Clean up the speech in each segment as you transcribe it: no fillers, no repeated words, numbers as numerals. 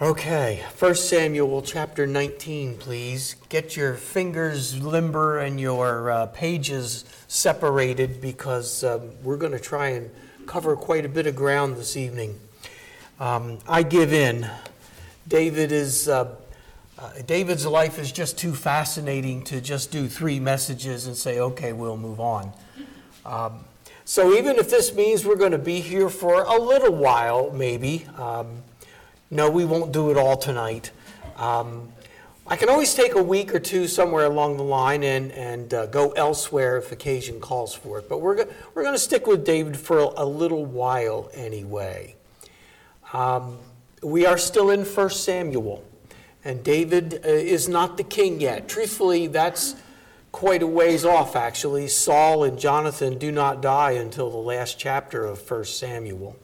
Okay, 1 Samuel chapter 19, please. Get your fingers limber and your pages separated because we're going to try and cover quite a bit of ground this evening. I give in. David's life is just too fascinating to just do 3 messages and say, okay, we'll move on. So even if this means we're going to be here for a little while, maybe, no, we won't do it all tonight. I can always take a week or two somewhere along the line and go elsewhere if occasion calls for it. But we're going to stick with David for a little while anyway. We are still in 1 Samuel, and David is not the king yet. Truthfully, that's quite a ways off, actually. Saul and Jonathan do not die until the last chapter of 1 Samuel.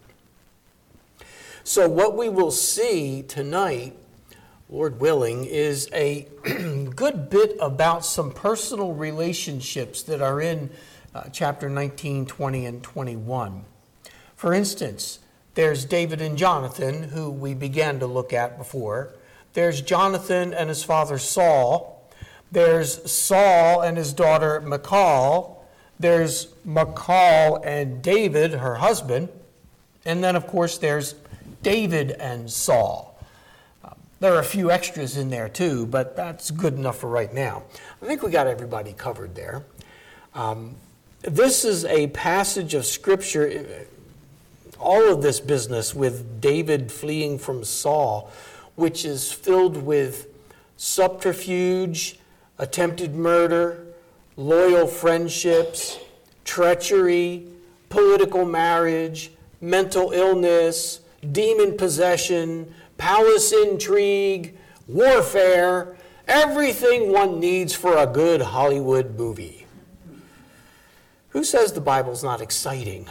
So what we will see tonight, Lord willing, is a good bit about some personal relationships that are in chapter 19, 20, and 21. For instance, there's David and Jonathan, who we began to look at before. There's Jonathan and his father Saul. There's Saul and his daughter Michal. There's Michal and David, her husband. And then, of course, there's David and Saul. There are a few extras in there too, but that's good enough for right now. I think we got everybody covered there. This is a passage of Scripture, all of this business with David fleeing from Saul, which is filled with subterfuge, attempted murder, loyal friendships, treachery, political marriage, mental illness, demon possession, palace intrigue, warfare, everything one needs for a good Hollywood movie. Who says the Bible's not exciting?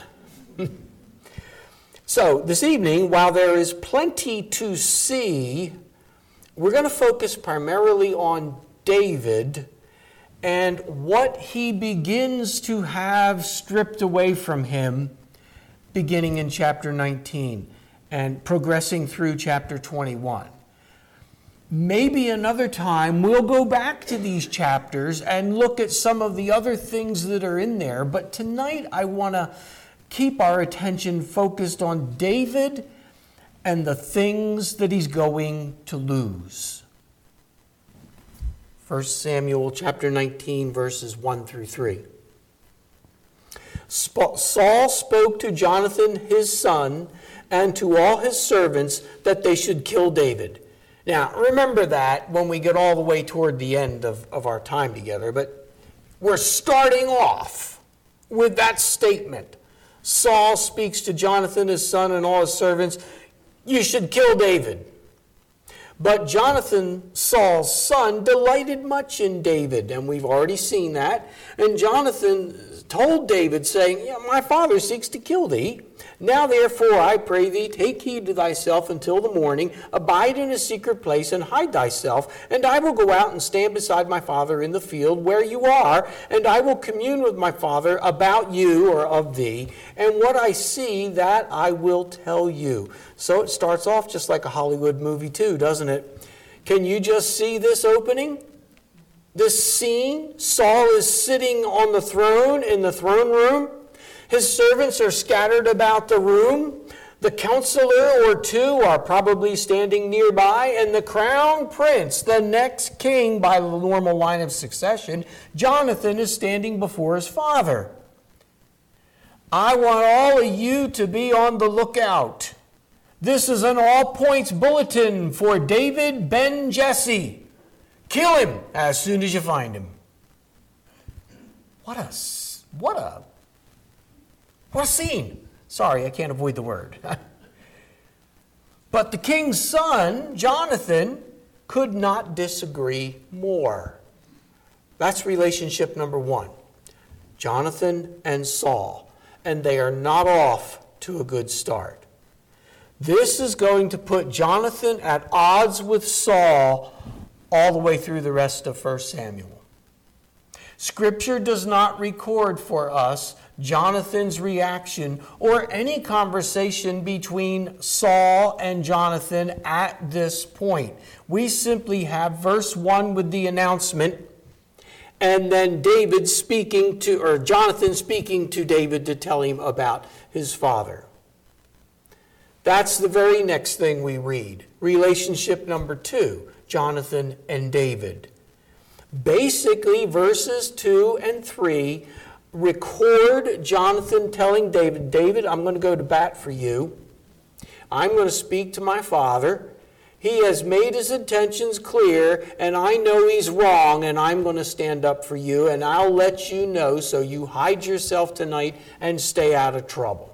So, this evening, while there is plenty to see, we're going to focus primarily on David and what he begins to have stripped away from him beginning in chapter 19. And progressing through chapter 21. Maybe another time we'll go back to these chapters and look at some of the other things that are in there. But tonight I want to keep our attention focused on David and the things that he's going to lose. 1 Samuel chapter 19, verses 1 through 3. Saul spoke to Jonathan his son and to all his servants that they should kill David. Now, remember that when we get all the way toward the end of our time together, but we're starting off with that statement. Saul speaks to Jonathan, his son, and all his servants, you should kill David. But Jonathan, Saul's son, delighted much in David, and we've already seen that. And Jonathan told David, saying, my father seeks to kill thee. Now therefore, I pray thee, take heed to thyself until the morning, abide in a secret place, and hide thyself, and I will go out and stand beside my father in the field where you are, and I will commune with my father about you, or of thee, and what I see, that I will tell you. So it starts off just like a Hollywood movie too, doesn't it? Can you just see this opening? This scene? Saul is sitting on the throne in the throne room. His servants are scattered about the room. The counselor or two are probably standing nearby. And the crown prince, the next king by the normal line of succession, Jonathan, is standing before his father. I want all of you to be on the lookout. This is an all-points bulletin for David Ben Jesse. Kill him as soon as you find him. What a scene. Sorry, I can't avoid the word. But the king's son, Jonathan, could not disagree more. That's relationship number 1. Jonathan and Saul. And they are not off to a good start. This is going to put Jonathan at odds with Saul all the way through the rest of 1 Samuel. Scripture does not record for us Jonathan's reaction or any conversation between Saul and Jonathan at this point. We simply have verse 1 with the announcement, and then Jonathan speaking to David to tell him about his father. That's the very next thing we read. Relationship number 2, Jonathan and David. Basically, verses 2 and 3 record Jonathan telling David, David, I'm going to go to bat for you. I'm going to speak to my father. He has made his intentions clear, and I know he's wrong, and I'm going to stand up for you, and I'll let you know, so you hide yourself tonight and stay out of trouble.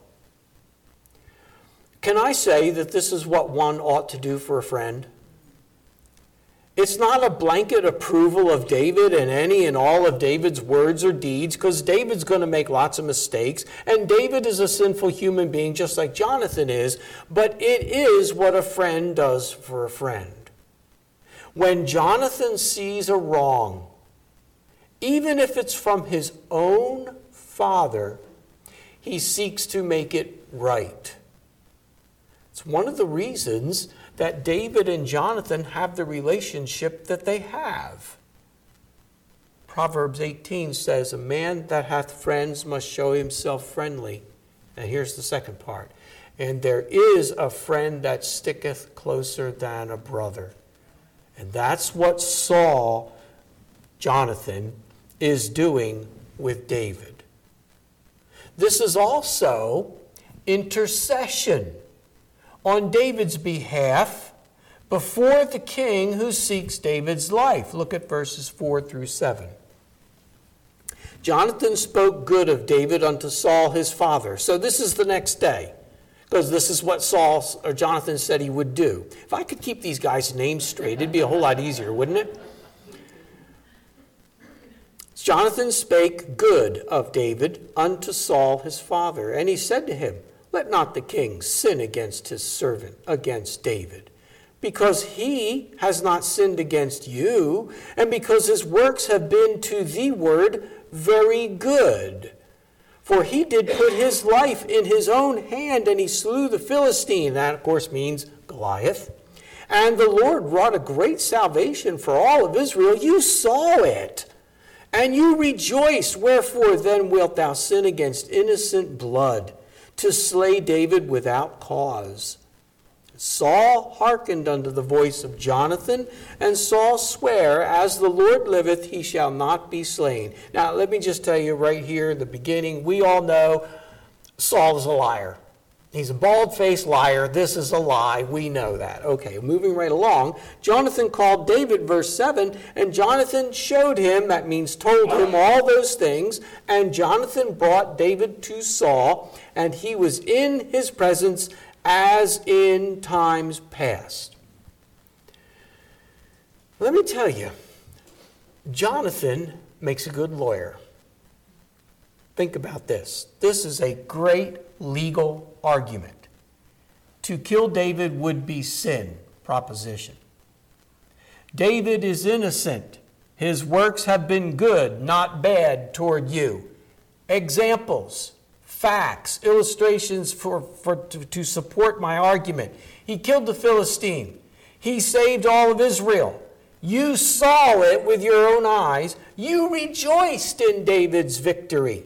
Can I say that this is what one ought to do for a friend? It's not a blanket approval of David and any and all of David's words or deeds, because David's going to make lots of mistakes, and David is a sinful human being just like Jonathan is, but it is what a friend does for a friend. When Jonathan sees a wrong, even if it's from his own father, he seeks to make it right. It's one of the reasons that David and Jonathan have the relationship that they have. Proverbs 18 says, a man that hath friends must show himself friendly. And here's the second part. And there is a friend that sticketh closer than a brother. And that's what Jonathan, is doing with David. This is also intercession on David's behalf before the king who seeks David's life. Look at verses 4 through 7. Jonathan spoke good of David unto Saul his father. So this is the next day, because this is what Jonathan said he would do. If I could keep these guys' names straight, it'd be a whole lot easier, wouldn't it? Jonathan spake good of David unto Saul his father, and he said to him, let not the king sin against his servant, against David, because he has not sinned against you, and because his works have been to thee ward very good. For he did put his life in his own hand, and he slew the Philistine. That, of course, means Goliath. And the Lord wrought a great salvation for all of Israel. You saw it, and you rejoiced. Wherefore then wilt thou sin against innocent blood, to slay David without cause? Saul hearkened unto the voice of Jonathan, and Saul sware, as the Lord liveth, he shall not be slain. Now, let me just tell you right here in the beginning, we all know Saul is a liar. He's a bald-faced liar. This is a lie. We know that. Okay, moving right along. Jonathan called David, verse 7, and Jonathan showed him, that means told him all those things, and Jonathan brought David to Saul, and he was in his presence as in times past. Let me tell you, Jonathan makes a good lawyer. Think about this. This is a great legal argument. To kill David would be sin, proposition. David is innocent. His works have been good, not bad toward you. Examples, facts, illustrations to support my argument. He killed the Philistine. He saved all of Israel. You saw it with your own eyes. You rejoiced in David's victory.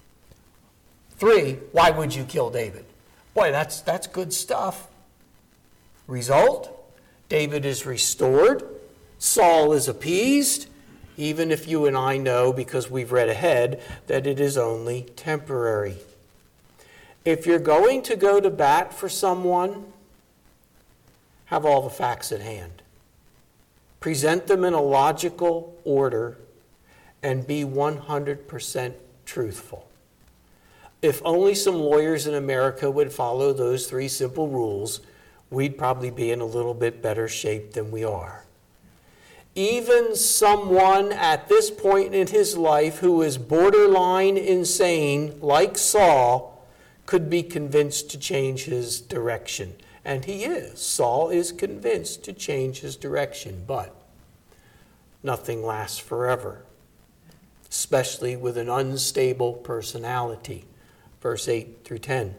3, why would you kill David? Boy, that's good stuff. Result, David is restored. Saul is appeased, even if you and I know, because we've read ahead, that it is only temporary. If you're going to go to bat for someone, have all the facts at hand. Present them in a logical order and be 100% truthful. If only some lawyers in America would follow those 3 simple rules, we'd probably be in a little bit better shape than we are. Even someone at this point in his life who is borderline insane, like Saul, could be convinced to change his direction. And he is. Saul is convinced to change his direction, but nothing lasts forever, especially with an unstable personality. verse 8 through 10.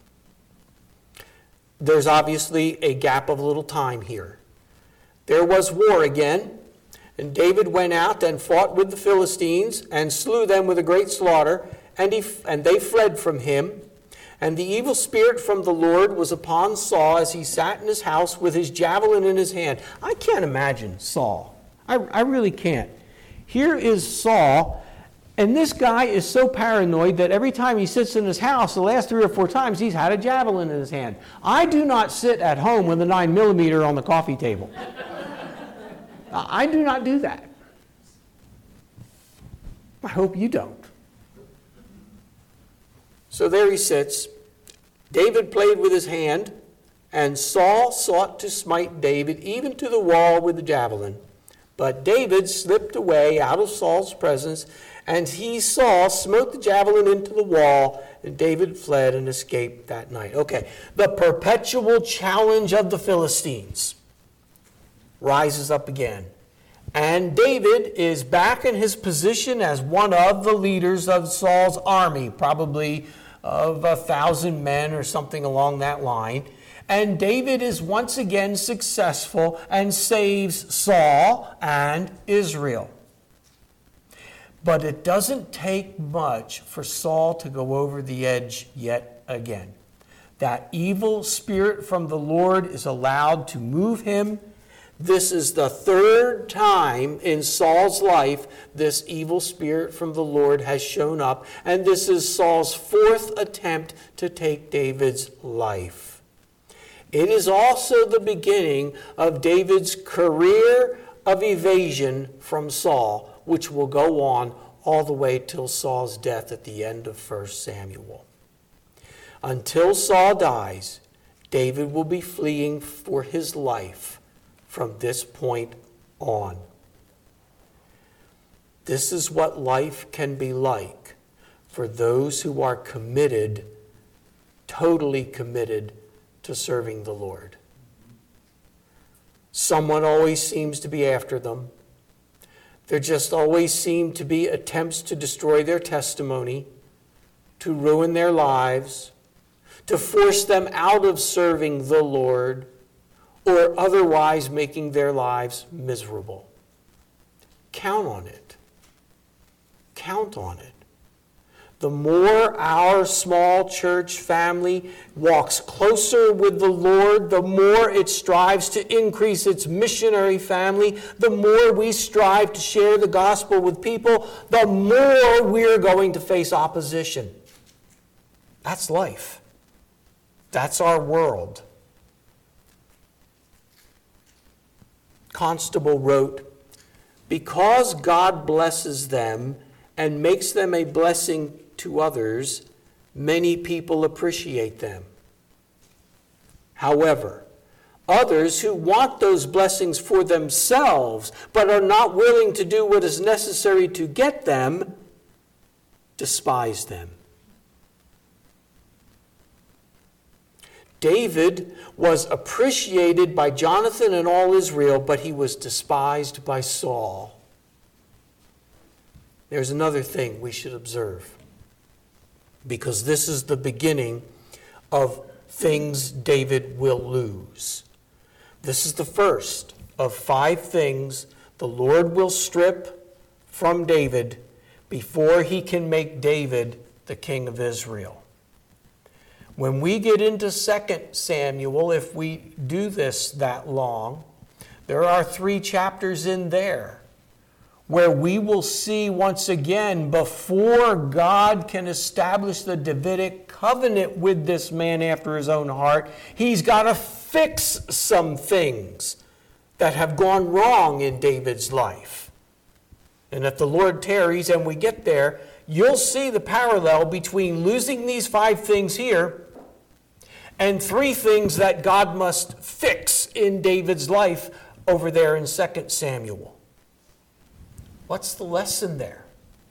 There's obviously a gap of a little time here. There was war again, and David went out and fought with the Philistines and slew them with a great slaughter, and they fled from him. And the evil spirit from the Lord was upon Saul as he sat in his house with his javelin in his hand. I can't imagine Saul. I really can't. Here is Saul, and this guy is so paranoid that every time he sits in his house, the last 3 or 4 times, he's had a javelin in his hand. I do not sit at home with a 9mm on the coffee table. I do not do that. I hope you don't. So there he sits. David played with his hand, and Saul sought to smite David even to the wall with the javelin. But David slipped away out of Saul's presence, and Saul smote the javelin into the wall, and David fled and escaped that night. Okay, the perpetual challenge of the Philistines rises up again. And David is back in his position as one of the leaders of Saul's army, probably of 1,000 men or something along that line. And David is once again successful and saves Saul and Israel. But it doesn't take much for Saul to go over the edge yet again. That evil spirit from the Lord is allowed to move him. This is the 3rd time in Saul's life this evil spirit from the Lord has shown up, and this is Saul's 4th attempt to take David's life. It is also the beginning of David's career of evasion from Saul, which will go on all the way till Saul's death at the end of 1 Samuel. Until Saul dies, David will be fleeing for his life from this point on. This is what life can be like for those who are committed, totally committed to serving the Lord. Someone always seems to be after them. There just always seem to be attempts to destroy their testimony, to ruin their lives, to force them out of serving the Lord, or otherwise making their lives miserable. Count on it. Count on it. The more our small church family walks closer with the Lord, the more it strives to increase its missionary family, the more we strive to share the gospel with people, the more we're going to face opposition. That's life. That's our world. Constable wrote, "Because God blesses them and makes them a blessing to others, many people appreciate them. However, others who want those blessings for themselves but are not willing to do what is necessary to get them, despise them." David was appreciated by Jonathan and all Israel, but he was despised by Saul. There's another thing we should observe, because this is the beginning of things David will lose. This is the first of 5 things the Lord will strip from David before he can make David the king of Israel. When we get into 2 Samuel, if we do this that long, there are 3 chapters in there where we will see once again, before God can establish the Davidic covenant with this man after his own heart, he's got to fix some things that have gone wrong in David's life. And if the Lord tarries and we get there, you'll see the parallel between losing these 5 things here and 3 things that God must fix in David's life over there in 2 Samuel. What's the lesson there?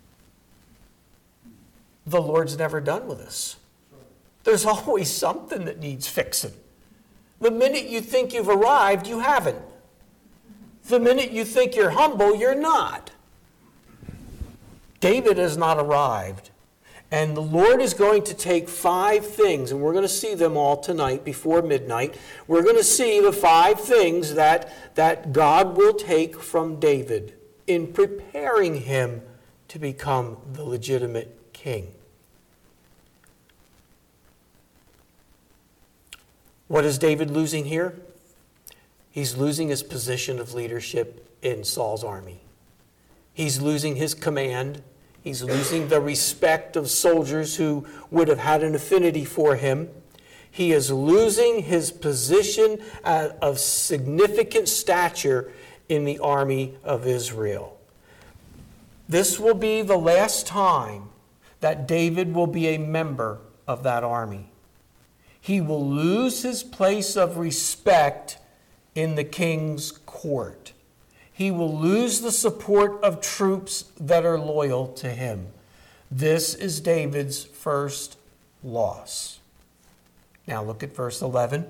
The Lord's never done with us. There's always something that needs fixing. The minute you think you've arrived, you haven't. The minute you think you're humble, you're not. David has not arrived. And the Lord is going to take 5 things, and we're going to see them all tonight before midnight. We're going to see the 5 things that God will take from David in preparing him to become the legitimate king. What is David losing here? He's losing his position of leadership in Saul's army. He's losing his command. He's losing the respect of soldiers who would have had an affinity for him. He is losing his position of significant stature in the army of Israel. This will be the last time that David will be a member of that army. He will lose his place of respect in the king's court. He will lose the support of troops that are loyal to him. This is David's first loss. Now look at verse 11.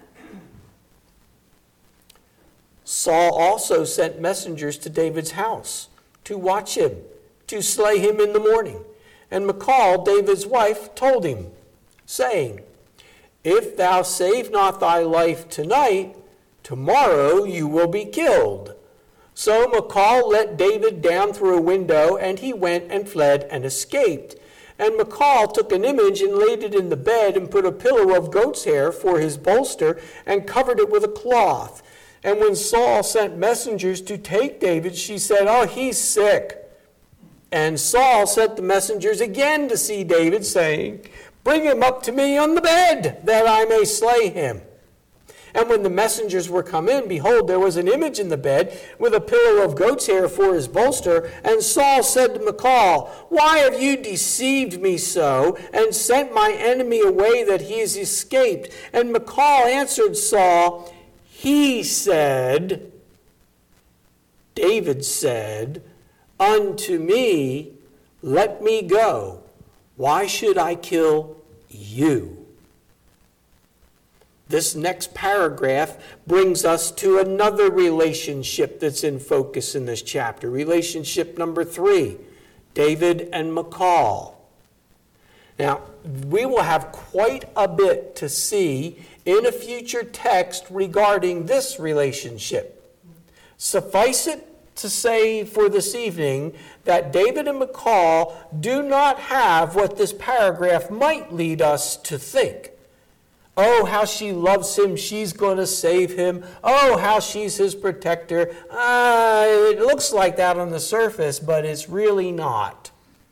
Saul also sent messengers to David's house to watch him, to slay him in the morning. And Michal, David's wife, told him, saying, If thou save not thy life tonight, tomorrow you will be killed. So Michal let David down through a window, and he went and fled and escaped. And Michal took an image and laid it in the bed, and put a pillow of goat's hair for his bolster, and covered it with a cloth. And when Saul sent messengers to take David, she said, Oh, he's sick. And Saul sent the messengers again to see David, saying, Bring him up to me on the bed, that I may slay him. And when the messengers were come in, behold, there was an image in the bed, with a pillow of goat's hair for his bolster. And Saul said to Michal, Why have you deceived me so, and sent my enemy away that he is escaped? And Michal answered Saul, David said, Unto me, let me go. Why should I kill you? This next paragraph brings us to another relationship that's in focus in this chapter. Relationship number 3, David and Michal. Now, we will have quite a bit to see in a future text regarding this relationship. Suffice it to say for this evening that David and Michal do not have what this paragraph might lead us to think. Oh, how she loves him. She's going to save him. Oh, how she's his protector. It looks like that on the surface, but it's really not.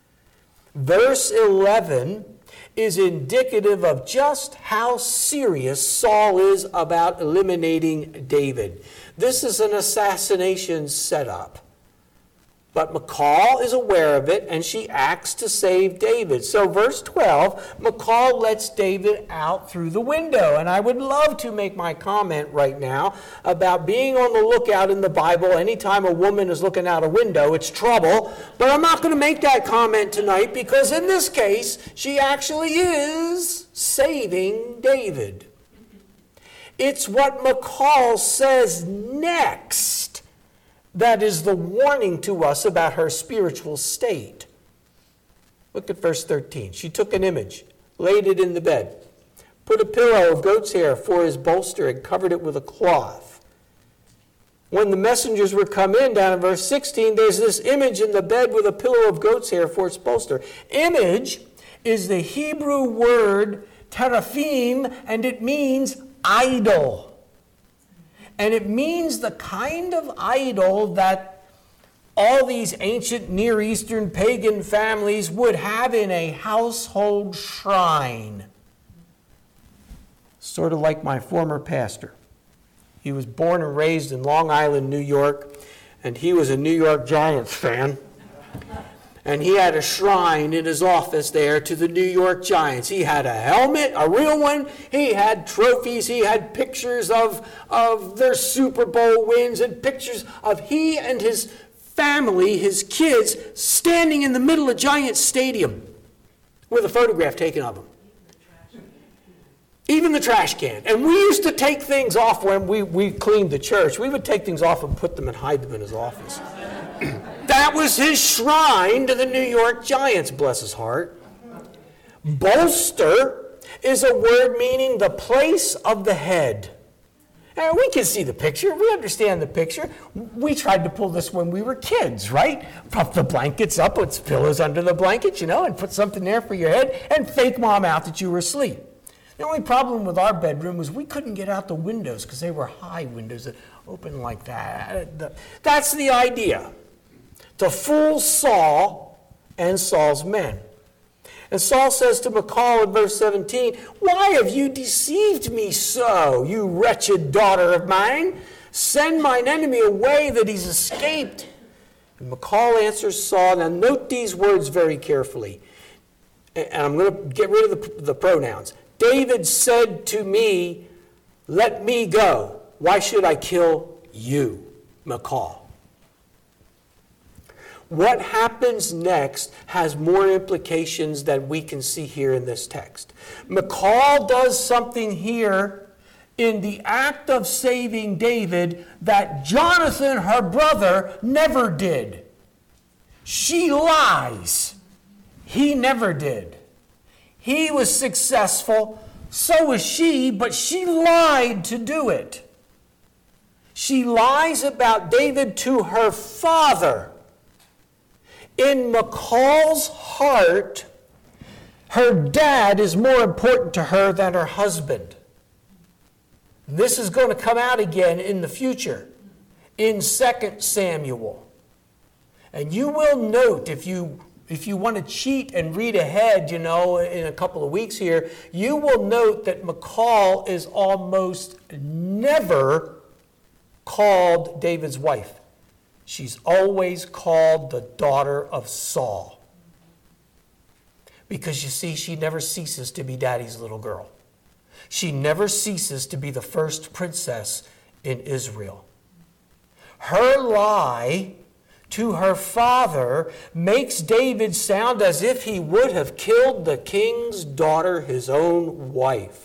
Verse 11 is indicative of just how serious Saul is about eliminating David. This is an assassination setup. But Michal is aware of it, and she acts to save David. So verse 12, Michal lets David out through the window. And I would love to make my comment right now about being on the lookout in the Bible. Anytime a woman is looking out a window, it's trouble. But I'm not going to make that comment tonight, because in this case, she actually is saving David. It's what Michal says next that is the warning to us about her spiritual state. Look at verse 13. She took an image, laid it in the bed, put a pillow of goat's hair for his bolster, and covered it with a cloth. When the messengers were come in, down in verse 16, there's this image in the bed with a pillow of goat's hair for its bolster. Image is the Hebrew word teraphim, and it means idol. And it means the kind of idol that all these ancient Near Eastern pagan families would have in a household shrine. Sort of like my former pastor. He was born and raised in Long Island, New York, and he was a New York Giants fan. And he had a shrine in his office there to the New York Giants. He had a helmet, a real one. He had trophies. He had pictures of their Super Bowl wins and pictures of he and his family, his kids, standing in the middle of Giants Stadium with a photograph taken of them. Even the trash can. And we used to take things off when we cleaned the church. We would take things off and put them and hide them in his office. That was his shrine to the New York Giants, bless his heart. Bolster is a word meaning the place of the head. And we can see the picture. We understand the picture. We tried to pull this when we were kids, right? Puff the blankets up, put pillows under the blankets, and put something there for your head and fake mom out that you were asleep. The only problem with our bedroom was we couldn't get out the windows because they were high windows that opened like that. That's the idea. To fool Saul and Saul's men. And Saul says to Michal in verse 17, "Why have you deceived me so, you wretched daughter of mine? Send mine enemy away that he's escaped." And Michal answers Saul. Now note these words very carefully. And I'm going to get rid of the pronouns. David said to me, "Let me go. Why should I kill you, Michal?" What happens next has more implications than we can see here in this text. Michal does something here in the act of saving David that Jonathan, her brother, never did. She lies. He never did. He was successful, so was she, but she lied to do it. She lies about David to her father. In Michal's heart, her dad is more important to her than her husband. This is going to come out again in the future, in 2 Samuel. And you will note, if you want to cheat and read ahead, in a couple of weeks here, you will note that Michal is almost never called David's wife. She's always called the daughter of Saul. Because you see, she never ceases to be daddy's little girl. She never ceases to be the first princess in Israel. Her lie to her father makes David sound as if he would have killed the king's daughter, his own wife.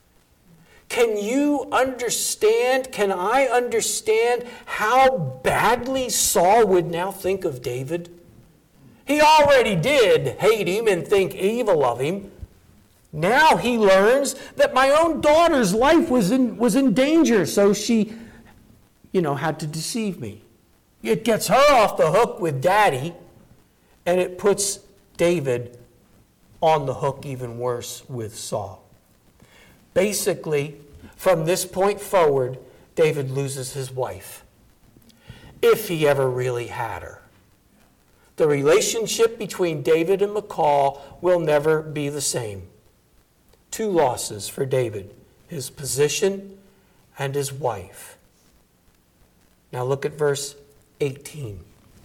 Can you understand, can I understand how badly Saul would now think of David? He already did hate him and think evil of him. Now he learns that my own daughter's life was in danger, so she, had to deceive me. It gets her off the hook with daddy, and it puts David on the hook even worse with Saul. Basically, from this point forward, David loses his wife, if he ever really had her. The relationship between David and Michal will never be the same. 2 losses for David, his position and his wife. Now look at verse 18.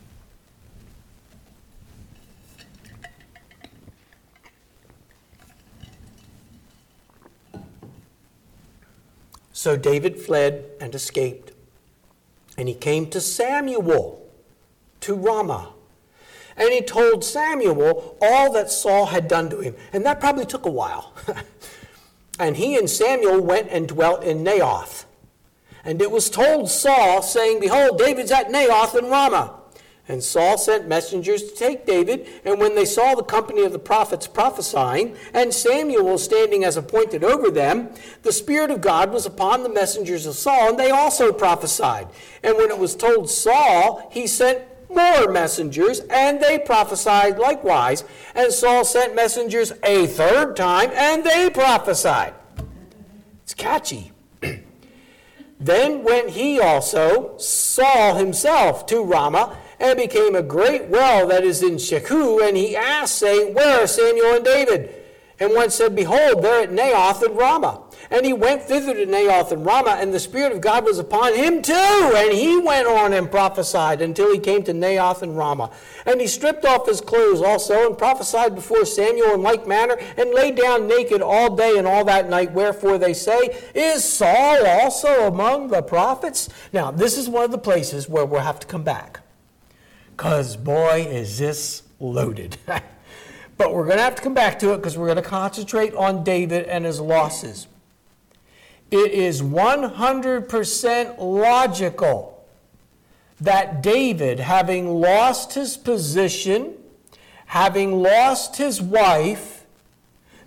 So David fled and escaped, and he came to Samuel, to Ramah. And he told Samuel all that Saul had done to him. And that probably took a while. And he and Samuel went and dwelt in Naioth. And it was told Saul, saying, "Behold, David's at Naioth in Ramah." And Saul sent messengers to take David, and when they saw the company of the prophets prophesying, and Samuel standing as appointed over them, the Spirit of God was upon the messengers of Saul, and they also prophesied. And when it was told Saul, he sent more messengers, and they prophesied likewise. And Saul sent messengers a third time, and they prophesied. It's catchy. Then went he also, Saul himself, to Ramah, and became a great well that is in Shechu, and he asked, saying, "Where are Samuel and David?" And one said, "Behold, they're at Naioth and Ramah." And he went thither to Naioth and Ramah, and the Spirit of God was upon him too. And he went on and prophesied until he came to Naioth and Ramah. And he stripped off his clothes also, and prophesied before Samuel in like manner, and lay down naked all day and all that night. Wherefore they say, "Is Saul also among the prophets?" Now, this is one of the places where we'll have to come back. Because, boy, is this loaded. But we're going to have to come back to it because we're going to concentrate on David and his losses. It is 100% logical that David, having lost his position, having lost his wife,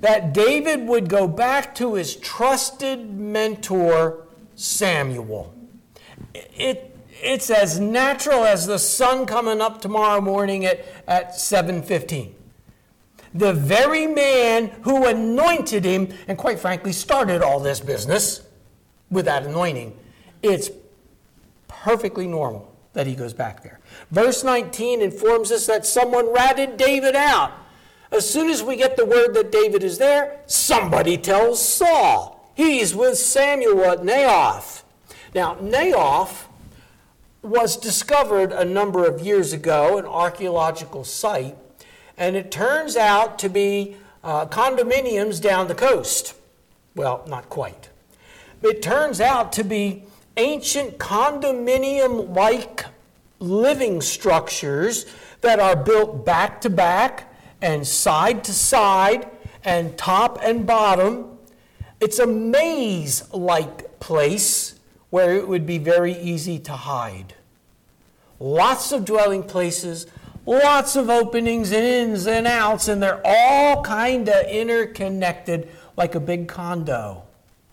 that David would go back to his trusted mentor, Samuel. It's as natural as the sun coming up tomorrow morning at 7:15. The very man who anointed him, and quite frankly started all this business with that anointing, it's perfectly normal that he goes back there. Verse 19 informs us that someone ratted David out. As soon as we get the word that David is there, somebody tells Saul. He's with Samuel at Naioth. Now, Naioth was discovered a number of years ago, an archaeological site, and it turns out to be condominiums down the coast. Well, not quite. It turns out to be ancient condominium-like living structures that are built back to back and side to side and top and bottom. It's a maze-like place where it would be very easy to hide. Lots of dwelling places, lots of openings and ins and outs, and they're all kind of interconnected like a big condo.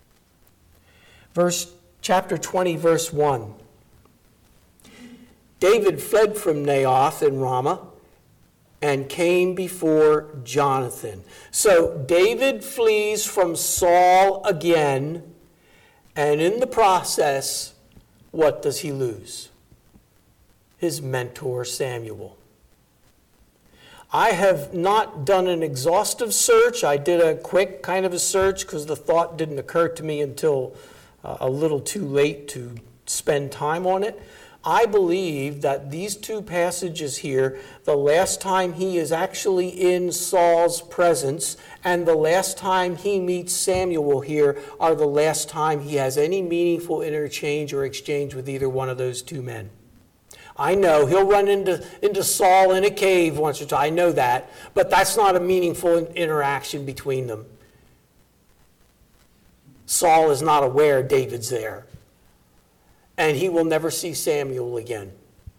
Chapter 20, verse 1. David fled from Naioth in Ramah and came before Jonathan. So David flees from Saul again, and in the process, what does he lose? His mentor, Samuel. I have not done an exhaustive search. I did a quick kind of a search because the thought didn't occur to me until a little too late to spend time on it. I believe that these two passages here, the last time he is actually in Saul's presence and the last time he meets Samuel here, are the last time he has any meaningful interchange or exchange with either one of those two men. I know he'll run into Saul in a cave once or twice. I know that. But that's not a meaningful interaction between them. Saul is not aware David's there. And he will never see Samuel again.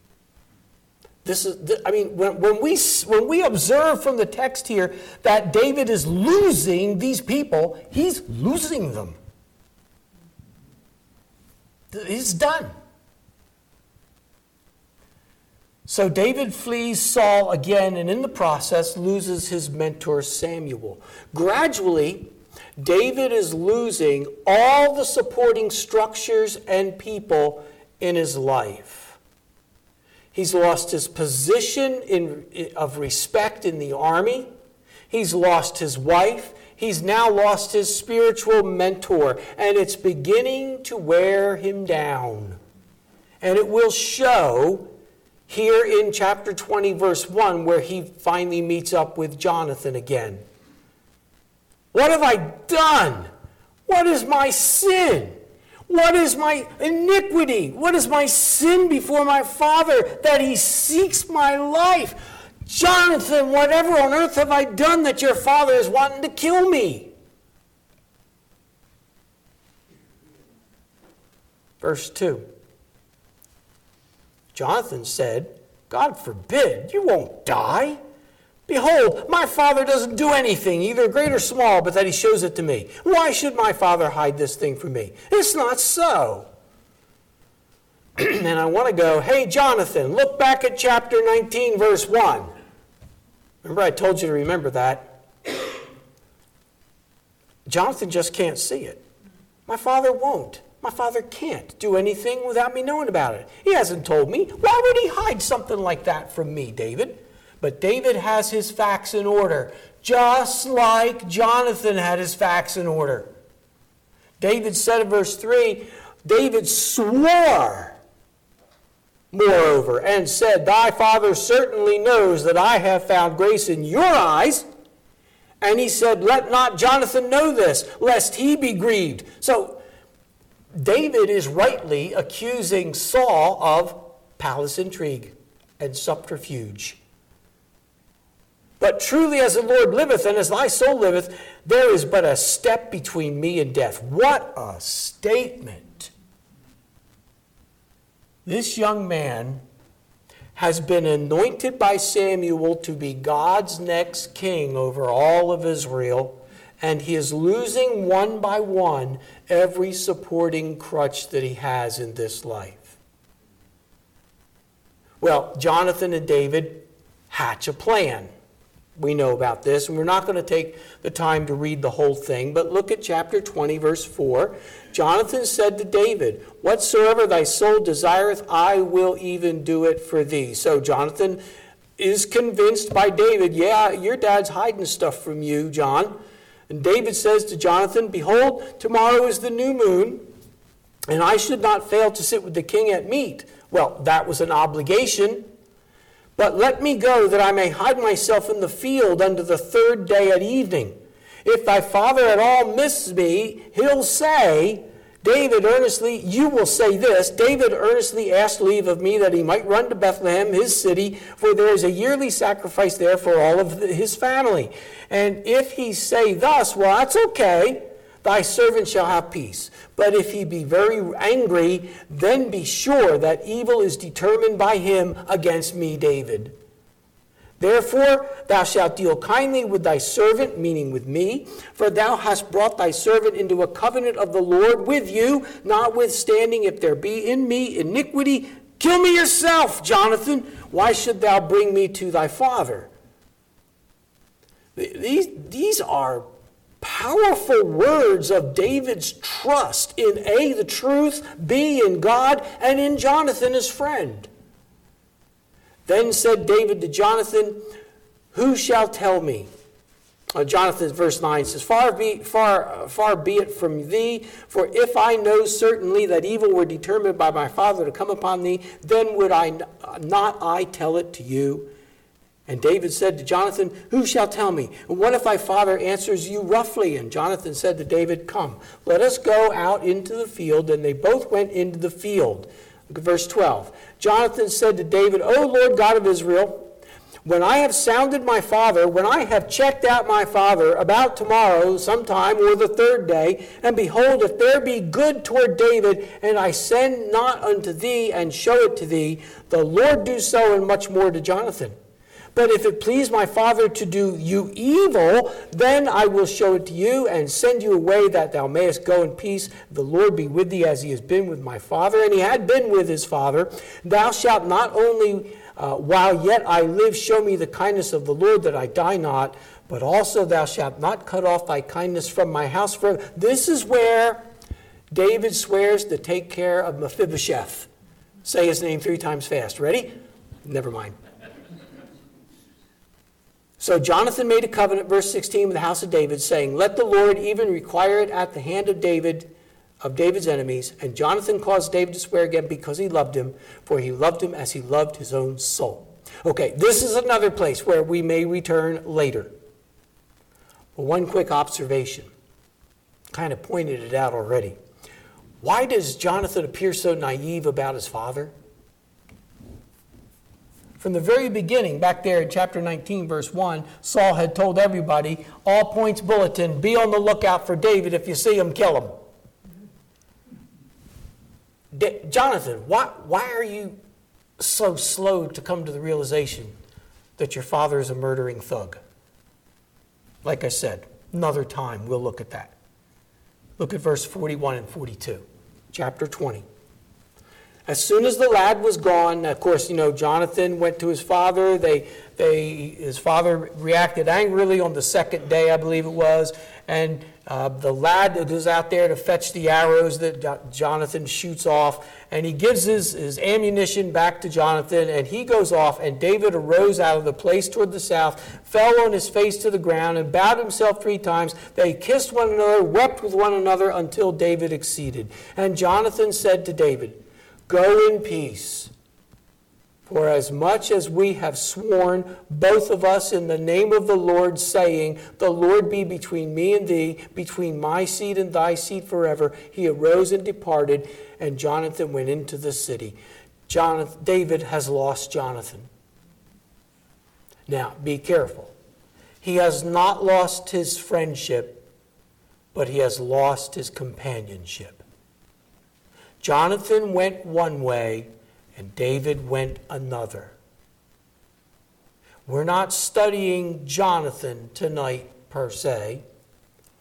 When we observe from the text here that David is losing these people, he's losing them. He's done. So David flees Saul again, and in the process loses his mentor Samuel. Gradually, David is losing all the supporting structures and people in his life. He's lost his position of respect in the army. He's lost his wife. He's now lost his spiritual mentor, and it's beginning to wear him down. And it will show here in chapter 20, verse 1, where he finally meets up with Jonathan again. What have I done? What is my sin? What is my iniquity? What is my sin before my father that he seeks my life? Jonathan, whatever on earth have I done that your father is wanting to kill me? Verse 2. Jonathan said, God forbid, you won't die. Behold, my father doesn't do anything, either great or small, but that he shows it to me. Why should my father hide this thing from me? It's not so. And I want to go, hey, Jonathan, look back at chapter 19, verse 1. Remember, I told you to remember that. Jonathan just can't see it. My father won't. My father can't do anything without me knowing about it. He hasn't told me. Why would he hide something like that from me, David? But David has his facts in order, just like Jonathan had his facts in order. David said in verse 3, David swore, moreover, and said, thy father certainly knows that I have found grace in your eyes. And he said, let not Jonathan know this, lest he be grieved. So David is rightly accusing Saul of palace intrigue and subterfuge. But truly as the Lord liveth, and as thy soul liveth, there is but a step between me and death. What a statement. This young man has been anointed by Samuel to be God's next king over all of Israel. and he is losing one by one every supporting crutch that he has in this life. Well, Jonathan and David hatch a plan. We know about this, and we're not going to take the time to read the whole thing, but look at chapter 20, verse 4. Jonathan said to David, "Whatsoever thy soul desireth, I will even do it for thee." So Jonathan is convinced by David, "Yeah, your dad's hiding stuff from you, John." And David says to Jonathan, "Behold, tomorrow is the new moon, and I should not fail to sit with the king at meat." Well, that was an obligation. "But let me go, that I may hide myself in the field unto the third day at evening. If thy father at all miss me, he'll say, you will say this, David earnestly asked leave of me that he might run to Bethlehem, his city, for there is a yearly sacrifice there for all of his family. And if he say thus, well, that's okay, thy servant shall have peace. But if he be very angry, then be sure that evil is determined by him against me, David. Therefore thou shalt deal kindly with thy servant," meaning with me, "for thou hast brought thy servant into a covenant of the Lord with you. Notwithstanding, if there be in me iniquity, kill me yourself, Jonathan. Why should thou bring me to thy father?" These are powerful words of David's trust in A, the truth, B, in God, and in Jonathan, his friend. Then said David to Jonathan, "Who shall tell me?" Jonathan, verse 9 says, far be it from thee, for if I know certainly that evil were determined by my father to come upon thee, then would I tell it to you. And David said to Jonathan, "Who shall tell me? And what if thy father answers you roughly?" And Jonathan said to David, "Come, let us go out into the field." And they both went into the field. Look at verse 12. Jonathan said to David, "O Lord God of Israel, when I have sounded my father, when I have checked out my father about tomorrow sometime or the third day, and behold, if there be good toward David, and I send not unto thee and show it to thee, the Lord do so and much more to Jonathan. But if it please my father to do you evil, then I will show it to you and send you away that thou mayest go in peace. The Lord be with thee as he has been with my father." And he had been with his father. "Thou shalt not only, while yet I live, show me the kindness of the Lord that I die not, but also thou shalt not cut off thy kindness from my house forever." This is where David swears to take care of Mephibosheth. Say his name 3 times fast. Ready? Never mind. So Jonathan made a covenant, verse 16, with the house of David, saying, "Let the Lord even require it at the hand of David's enemies." And Jonathan caused David to swear again because he loved him, for he loved him as he loved his own soul. Okay, this is another place where we may return later. But one quick observation. Kind of pointed it out already. Why does Jonathan appear so naive about his father? From the very beginning, back there in chapter 19, verse 1, Saul had told everybody, all points bulletin, be on the lookout for David. If you see him, kill him. Jonathan, why are you so slow to come to the realization that your father is a murdering thug? Like I said, another time we'll look at that. Look at verse 41 and 42, chapter 20. As soon as the lad was gone, of course, Jonathan went to his father. His father reacted angrily on the second day, I believe it was. And the lad goes out there to fetch the arrows that Jonathan shoots off. And he gives his ammunition back to Jonathan. And he goes off. And David arose out of the place toward the south, fell on his face to the ground, and bowed himself 3 times. They kissed one another, wept with one another until David exceeded. And Jonathan said to David, "Go in peace, for as much as we have sworn, both of us in the name of the Lord, saying, the Lord be between me and thee, between my seed and thy seed forever." He arose and departed, and Jonathan went into the city. David has lost Jonathan. Now, be careful. He has not lost his friendship, but he has lost his companionship. Jonathan went one way, and David went another. We're not studying Jonathan tonight, per se.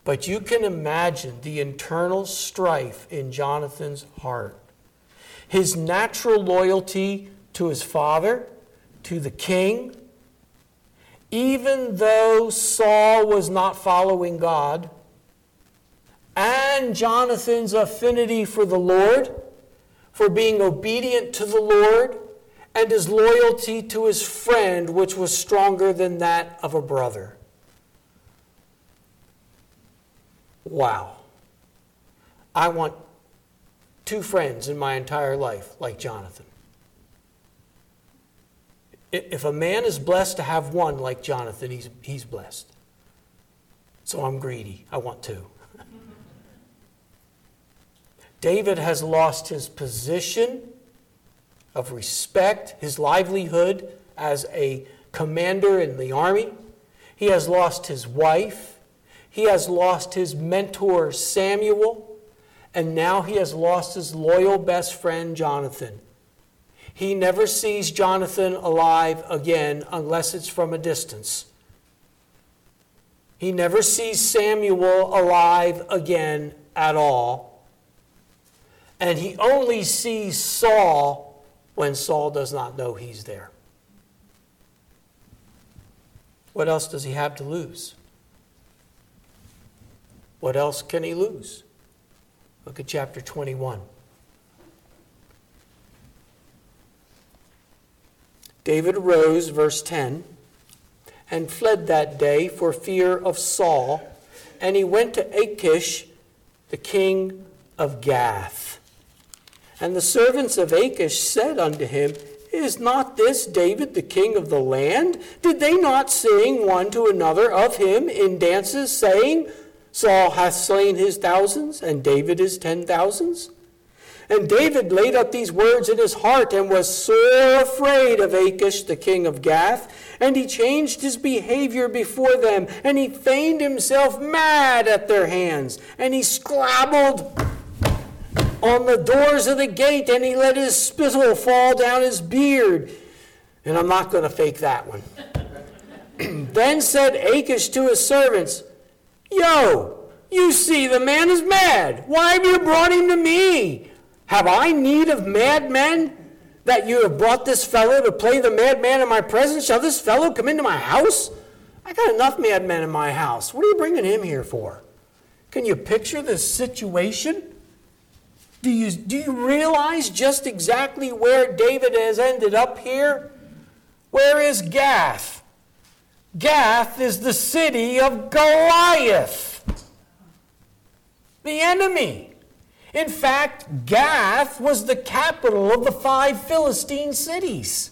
But you can imagine the internal strife in Jonathan's heart. His natural loyalty to his father, to the king, even though Saul was not following God, and Jonathan's affinity for the Lord, for being obedient to the Lord, and his loyalty to his friend, which was stronger than that of a brother. Wow. I want 2 friends in my entire life like Jonathan. If a man is blessed to have one like Jonathan, he's blessed. So I'm greedy. I want 2. David has lost his position of respect, his livelihood as a commander in the army. He has lost his wife. He has lost his mentor, Samuel. And now he has lost his loyal best friend, Jonathan. He never sees Jonathan alive again unless it's from a distance. He never sees Samuel alive again at all. And he only sees Saul when Saul does not know he's there. What else does he have to lose? What else can he lose? Look at chapter 21. David arose, verse 10, and fled that day for fear of Saul, and he went to Achish, the king of Gath. And the servants of Achish said unto him, Is not this David the king of the land? Did they not sing one to another of him in dances, saying, Saul hath slain his thousands, and David his 10,000s? And David laid up these words in his heart, and was sore afraid of Achish the king of Gath. And he changed his behavior before them, and he feigned himself mad at their hands. And he scrabbled on the doors of the gate, and he let his spittle fall down his beard. And I'm not going to fake that one. Then said Achish to his servants, Yo, you see the man is mad. Why have you brought him to me? Have I need of madmen, that you have brought this fellow to play the madman in my presence? Shall this fellow come into my house? I got enough madmen in my house. What are you bringing him here for? Can you picture this situation? Do you realize just exactly where David has ended up here? Where is Gath? Gath is the city of Goliath, the enemy. In fact, Gath was the capital of the 5 Philistine cities.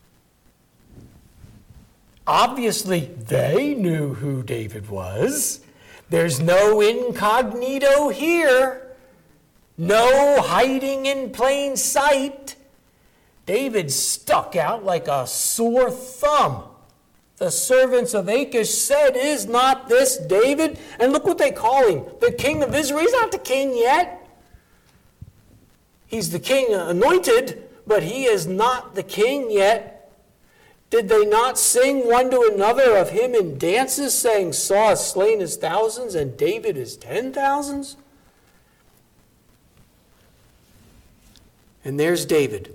Obviously, they knew who David was. There's no incognito here. No hiding in plain sight. David stuck out like a sore thumb. The servants of Achish said, Is not this David? And look what they call him, the king of Israel. He's not the king yet. He's the king anointed, but he is not the king yet. Did they not sing one to another of him in dances, saying, Saul has slain his thousands, and David his 10,000s? And there's David.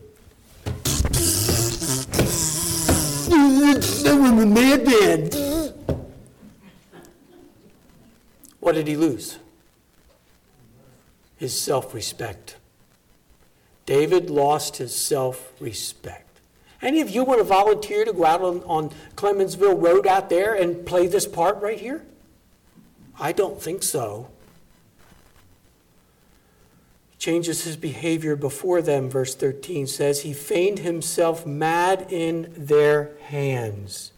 I'm a madman. What did he lose? His self-respect. David lost his self-respect. Any of you want to volunteer to go out on Clemensville Road out there and play this part right here? I don't think so. Changes his behavior before them, verse 13 says, he feigned himself mad in their hands.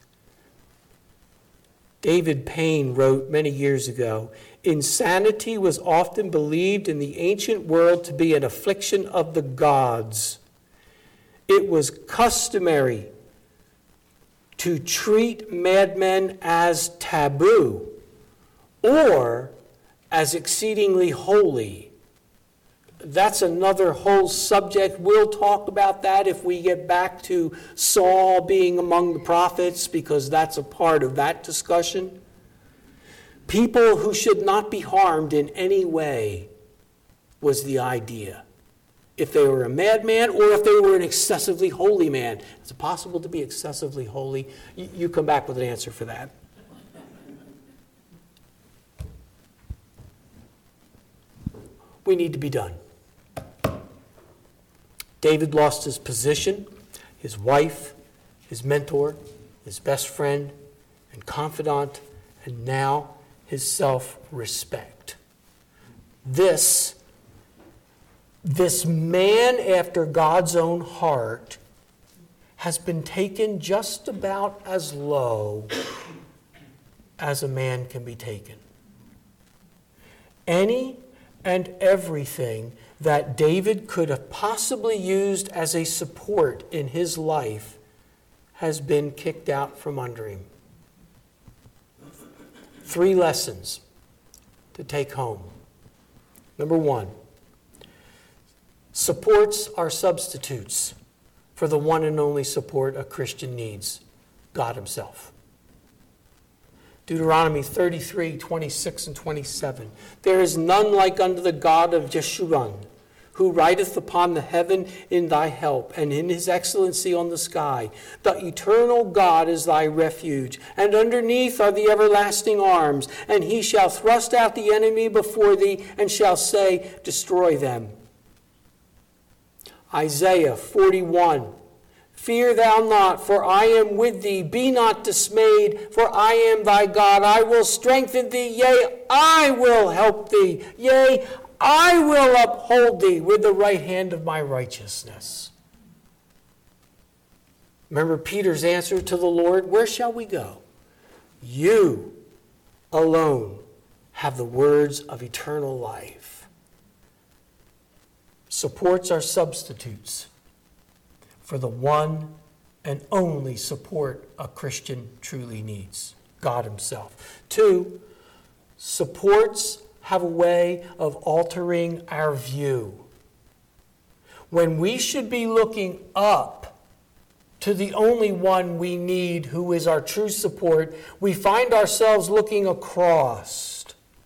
David Payne wrote many years ago, insanity was often believed in the ancient world to be an affliction of the gods. It was customary to treat madmen as taboo or as exceedingly holy. That's another whole subject. We'll talk about that if we get back to Saul being among the prophets, because that's a part of that discussion. People who should not be harmed in any way was the idea. If they were a madman or if they were an excessively holy man. Is it possible to be excessively holy? You come back with an answer for that. We need to be done. David lost his position, his wife, his mentor, his best friend and confidant, and now his self-respect. This man after God's own heart has been taken just about as low as a man can be taken. Any and everything that David could have possibly used as a support in his life has been kicked out from under him. 3 lessons to take home. Number 1, supports are substitutes for the one and only support a Christian needs, God himself. Deuteronomy 33, 26 and 27. There is none like unto the God of Jeshurun, who rideth upon the heaven in thy help, and in his excellency on the sky. The eternal God is thy refuge, and underneath are the everlasting arms, and he shall thrust out the enemy before thee, and shall say, destroy them. Isaiah 41. Fear thou not, for I am with thee. Be not dismayed, for I am thy God. I will strengthen thee, yea, I will help thee. Yea, I will uphold thee with the right hand of my righteousness. Remember Peter's answer to the Lord, where shall we go? You alone have the words of eternal life. Supports are substitutes for the one and only support a Christian truly needs, God himself. 2, supports have a way of altering our view. When we should be looking up to the only one we need who is our true support, we find ourselves looking across.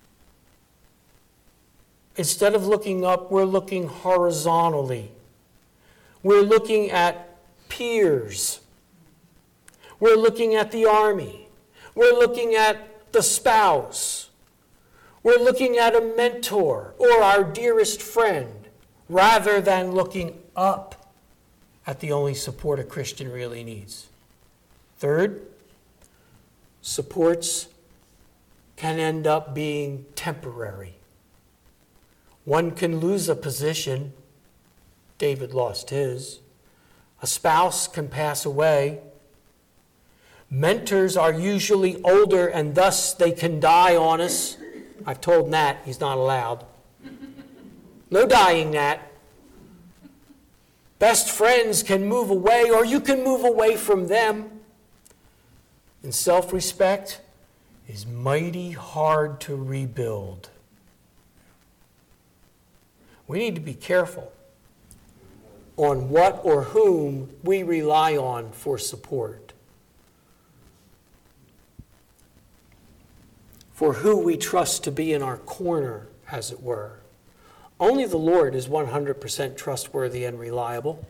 Instead of looking up, we're looking horizontally. We're looking at peers. We're looking at the army. We're looking at the spouse. We're looking at a mentor or our dearest friend rather than looking up at the only support a Christian really needs. 3rd, supports can end up being temporary. One can lose a position. David lost his. A spouse can pass away. Mentors are usually older and thus they can die on us. I've told Nat he's not allowed. No dying, Nat. Best friends can move away or you can move away from them. And self-respect is mighty hard to rebuild. We need to be careful on what or whom we rely on for support. For who we trust to be in our corner, as it were. Only the Lord is 100% trustworthy and reliable.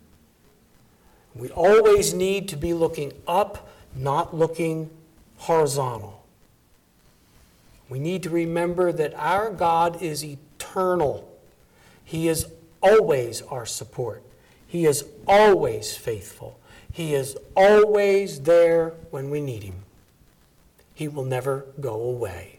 We always need to be looking up, not looking horizontal. We need to remember that our God is eternal. He is always our support. He is always faithful. He is always there when we need him. He will never go away.